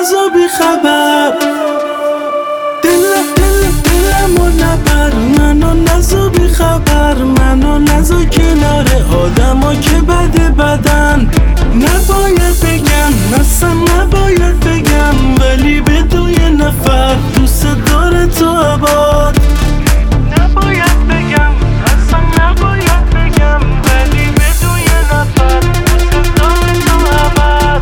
نزو بی خبر. دلمو نبر، منو نزو بی خبر. منو نزو کنار آدما که بدن. نباید بگم، اصلا نباید بگم، ولی بدون یه نفر دوست داره تو آباد. نباید بگم، اصلا نباید بگم، ولی بدون یه نفر دوست داره تو آباد.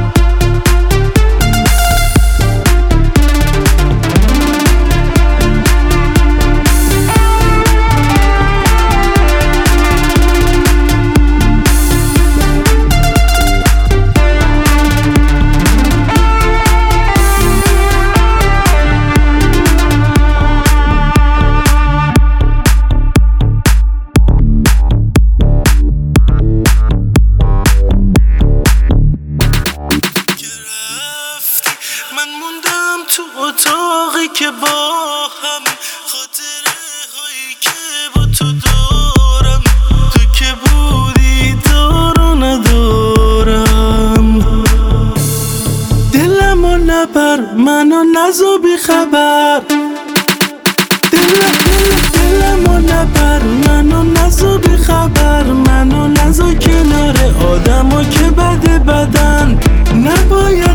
من موندم تو اتاقی که با هم، خاطره هایی که با تو دارم. تو که بودی دارو ندارم. دلمو نبر، منو نزو بی خبر. دلمو نبر، منو نزو بی خبر. منو نزو کنار آدما که بدن. نباید